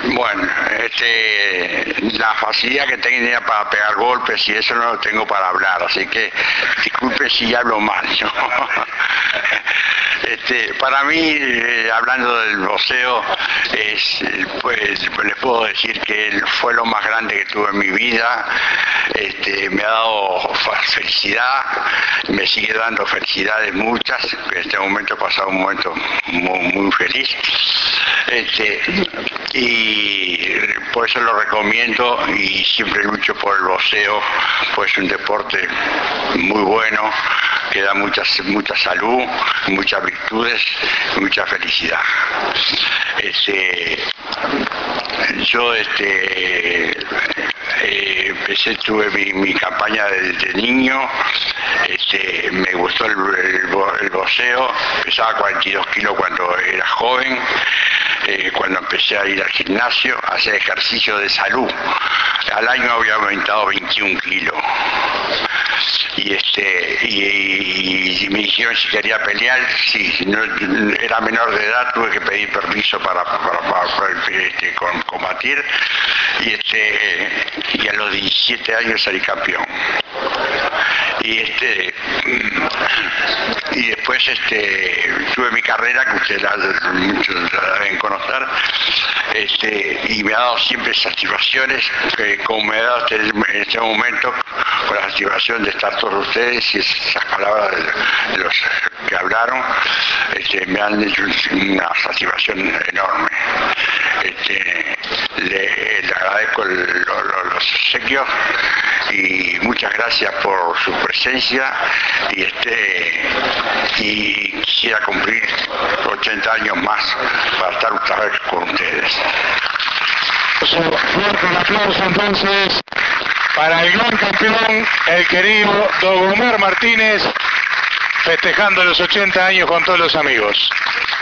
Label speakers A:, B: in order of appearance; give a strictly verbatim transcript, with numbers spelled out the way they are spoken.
A: Bueno, este, la facilidad que tenía para pegar golpes y eso no lo tengo para hablar, así que disculpe si hablo mal, ¿no? Este, para mí, eh, hablando del boxeo, es, pues, les puedo decir que él fue lo más grande que tuve en mi vida. Este, me ha dado felicidad, me sigue dando felicidades muchas. En este momento he pasado un momento muy, muy feliz. Este, y por eso lo recomiendo y siempre lucho por el boxeo, pues es un deporte muy bueno, que da muchas, mucha salud, muchas virtudes, mucha felicidad. Este, yo este, eh, empecé, tuve mi, mi campaña desde niño, este, me gustó el, el, el boxeo, pesaba cuarenta y dos kilos cuando era joven. Eh, cuando empecé a ir al gimnasio, a hacer ejercicio de salud. Al año había aumentado veintiún kilos. Y, este, y, y me dijeron si quería pelear, si no, era menor de edad, tuve que pedir permiso para, para, para, para este, combatir. Y, este, y a los diecisiete años salí campeón. Y este y después este tuve mi carrera que ustedes la, muchos la deben conocer, este, y me ha dado siempre satisfacciones, que como me ha dado este, en este momento con la satisfacción de estar todos ustedes y esas palabras de, de los que hablaron, este, me han hecho una satisfacción enorme. Este, le, le agradezco el, lo, lo, los obsequios y muchas gracias por su presencia y este y quisiera cumplir ochenta años más para estar otra vez con ustedes.
B: Fuerte el aplauso entonces para el gran campeón, el querido Don Omar Martínez, festejando los ochenta años con todos los amigos.